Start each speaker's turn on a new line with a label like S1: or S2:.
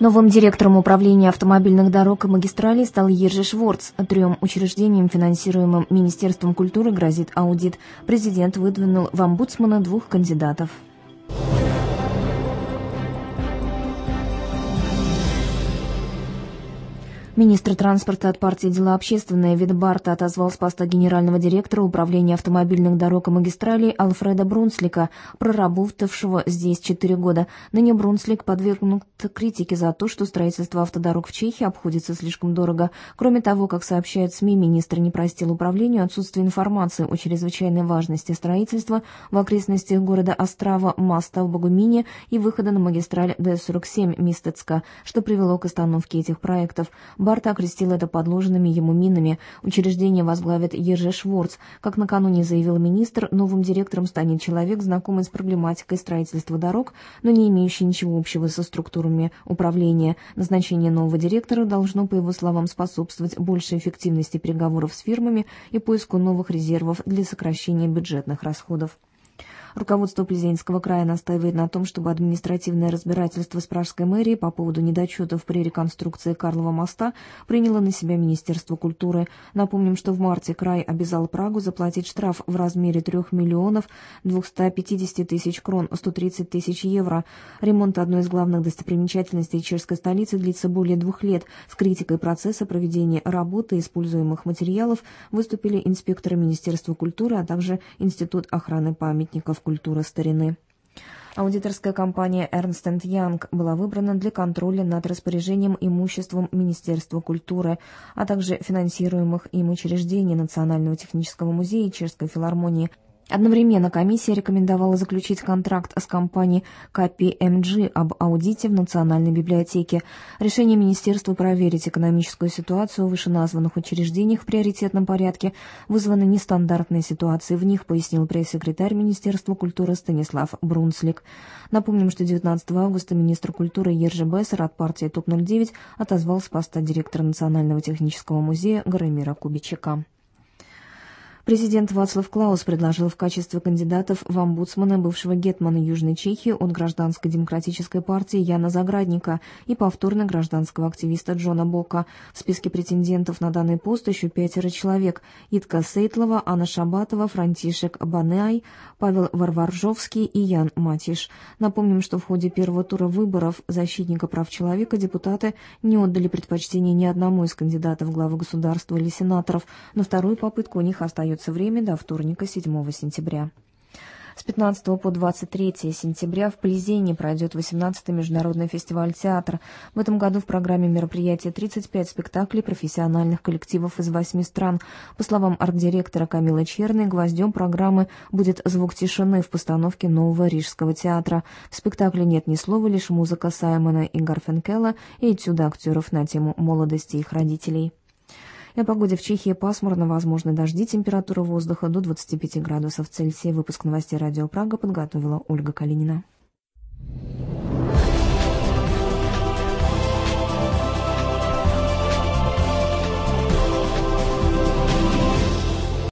S1: Новым директором управления автомобильных дорог и магистралей стал Ержи Шворц. 3 учреждениям, финансируемым Министерством культуры, грозит аудит. Президент выдвинул в омбудсмана 2 кандидатов. Министр транспорта от партии «Дела общественные» Вит Барта отозвал с поста генерального директора управления автомобильных дорог и магистралей Альфреда Брунслика, проработавшего здесь 4 года. Ныне Брунслик подвергнут критике за то, что строительство автодорог в Чехии обходится слишком дорого. Кроме того, как сообщают СМИ, министр не простил управлению отсутствие информации о чрезвычайной важности строительства в окрестностях города Острава, моста в Богумине и выхода на магистраль Д-47 Мистецка, что привело к остановке этих проектов. Барта окрестил это подложенными ему минами. Учреждение возглавит Ержи Шворц. Как накануне заявил министр, новым директором станет человек, знакомый с проблематикой строительства дорог, но не имеющий ничего общего со структурами управления. Назначение нового директора должно, по его словам, способствовать большей эффективности переговоров с фирмами и поиску новых резервов для сокращения бюджетных расходов. Руководство Плзенского края настаивает на том, чтобы административное разбирательство с пражской мэрией по поводу недочетов при реконструкции Карлова моста приняло на себя Министерство культуры. Напомним, что в марте край обязал Прагу заплатить штраф в размере 3 миллионов 250 тысяч крон, 130 тысяч евро. Ремонт одной из главных достопримечательностей чешской столицы длится более 2 лет. С критикой процесса проведения работы и используемых материалов выступили инспекторы Министерства культуры, а также Институт охраны памятников культуры старины. Аудиторская компания Ernst & Young была выбрана для контроля над распоряжением имуществом Министерства культуры, а также финансируемых им учреждений Национального технического музея и Чешской филармонии. Одновременно комиссия рекомендовала заключить контракт с компанией KPMG об аудите в Национальной библиотеке. Решение министерства проверить экономическую ситуацию в вышеназванных учреждениях в приоритетном порядке вызвано нестандартной ситуацией в них, пояснил пресс-секретарь Министерства культуры Станислав Брунслик. Напомним, что 19 августа министр культуры Ержи Бессер от партии ТОП-09 отозвал с поста директора Национального технического музея Гаремира Кубичека. Президент Вацлав Клаус предложил в качестве кандидатов в омбудсмана бывшего гетмана Южной Чехии от Гражданской демократической партии Яна Заградника и повторно гражданского активиста Джона Бока. В списке претендентов на данный пост еще 5 человек: Итка Сейтлова, Анна Шабатова, Франтишек Банай, Павел Варваржовский и Ян Матиш. Напомним, что в ходе первого тура выборов защитника прав человека депутаты не отдали предпочтение ни одному из кандидатов в главы государства или сенаторов. На вторую попытку у них остается время до вторника, 7 сентября. С 15 по 23 сентября в Плзене пройдет 18-й международный фестиваль театра. В этом году в программе мероприятия 35 спектаклей профессиональных коллективов из 8 стран. По словам арт-директора Камилы Черной, гвоздем программы будет «Звук тишины» в постановке Нового Рижского театра. В спектакле нет ни слова, лишь музыка Саймона и Гарфенкелла и этюды актеров на тему молодости их родителей. И о погоде в Чехии: пасмурно, возможны дожди, температура воздуха до 25 градусов Цельсия. Выпуск новостей Радио Прага подготовила Ольга Калинина.